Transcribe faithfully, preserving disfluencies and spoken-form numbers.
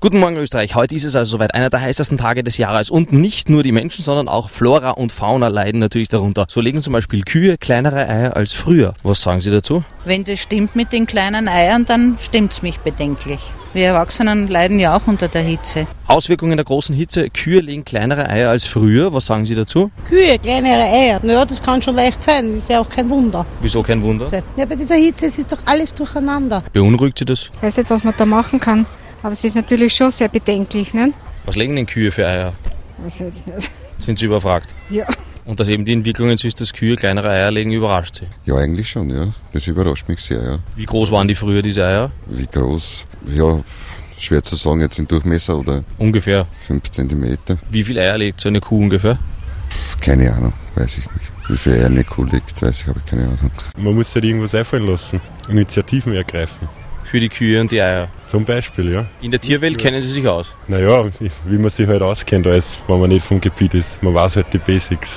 Guten Morgen Österreich, heute ist es also soweit, einer der heißesten Tage des Jahres und nicht nur die Menschen, sondern auch Flora und Fauna leiden natürlich darunter. So legen zum Beispiel Kühe kleinere Eier als früher. Was sagen Sie dazu? Wenn das stimmt mit den kleinen Eiern, dann stimmt's mich bedenklich. Wir Erwachsenen leiden ja auch unter der Hitze. Auswirkungen der großen Hitze, Kühe legen kleinere Eier als früher. Was sagen Sie dazu? Kühe, kleinere Eier, naja, das kann schon leicht sein, ist ja auch kein Wunder. Wieso kein Wunder? Ja, bei dieser Hitze es ist doch alles durcheinander. Beunruhigt Sie das? Ich weiß nicht, was man da machen kann, aber es ist natürlich schon sehr bedenklich, ne? Was legen denn Kühe für Eier? Weiß ich jetzt nicht. Sind Sie überfragt? Ja. Und dass eben die Entwicklungen ist, dass Kühe kleinere Eier legen, überrascht Sie? Ja, eigentlich schon, ja. Das überrascht mich sehr, ja. Wie groß waren die früher, diese Eier? Wie groß? Ja, schwer zu sagen, jetzt im Durchmesser oder Ungefähr. fünf Zentimeter. Wie viele Eier legt so eine Kuh ungefähr? Pff, keine Ahnung, weiß ich nicht. Wie viel Eier eine Kuh legt, weiß ich, habe ich keine Ahnung. Man muss halt irgendwas einfallen lassen, Initiativen ergreifen. Für die Kühe und die Eier? Zum Beispiel, ja. In der Tierwelt kennen Sie sich aus? Naja, wie man sich halt auskennt, als wenn man nicht vom Gebiet ist. Man weiß halt die Basics.